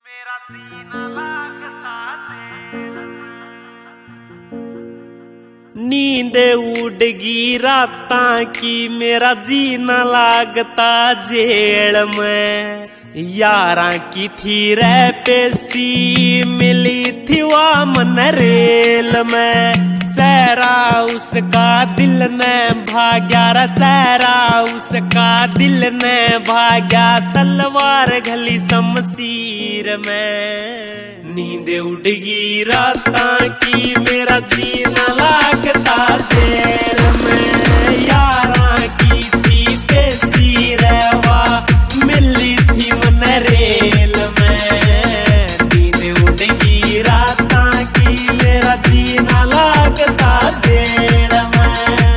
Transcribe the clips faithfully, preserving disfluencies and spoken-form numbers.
मेरा जीना लागता जेल में। नींद उड़गी रातां की मेरा जीना लागता जेल में। यारा की थी रे पेशी मिली थी वा मन रेल में। चेहरा उसका दिल ने भाग्या रा चेहरा उसका दिल ने भाग्या तलवार घली शमशीर में। नींद उड़गी रातां की मेरा जीना लागता जेल में। यारा की थी पेशी रेवा मिली थी मन रेल में। नींद उड़गी रातां की मेरा जीना लागता जेल में।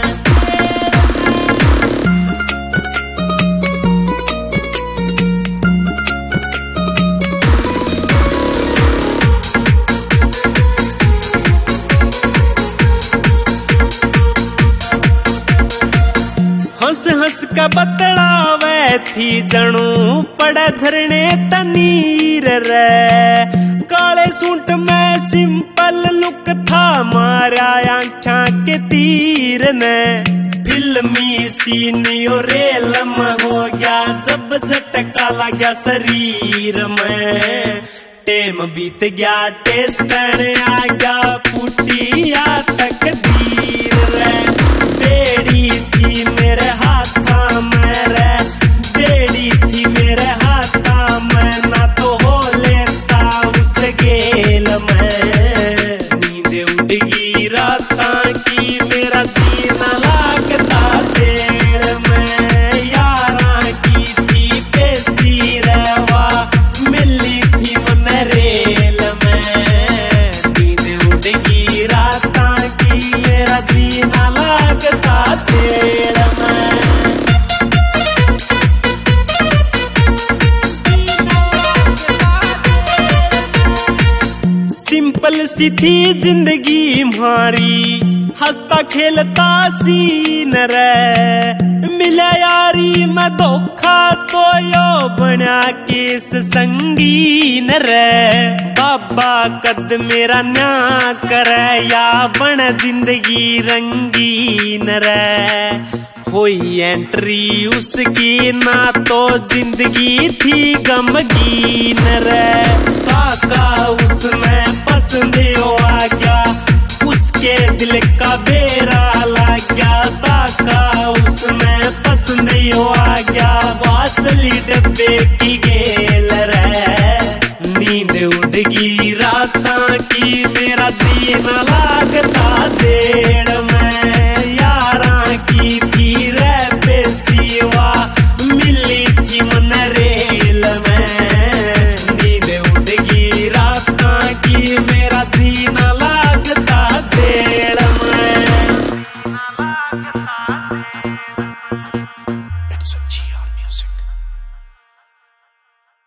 हंस हंस का बतलावे थी जणू पड़ा झरने तनीर रे। काले सूट में सिंपल लुक था मारा आंखा के तीर ने। फिल्मी सीनियो रेल में हो गया जब झटका लगा शरीर में। टेम बीत गया टेसन आ गया फूटिया तकदीर रे। बेड़ी थी मेरे हाथा में रे बेड़ी थी मेरे हाथा में ना तो हो लेता उस गेल में। नींद उड़गी रातां की मेरा जीना लागता जेल में। यारा की थी पेशी रेवा मिली थी मन रेल में। नींद उड़गी रातां की मेरा जीना लागता जेल में। सिंपल सी थी जिंदगी म्हारी हंसता खेलता सीन रे। मिला यारी में धोखा तो यो बना केस संगीन रे। बाबा कद मेरा न्या करे या बन जिंदगी रंगीन रे। होई एंट्री उसकी ना तो जिंदगी थी गमगीन रे। साका उसमें पसंद आ गया उसके दिल का बेरा लग गया। साका उसमें पसंद आ गया बात चली डब्बे की गेल रे। नींद उड़गी रातां की मेरा जीना लागता जेल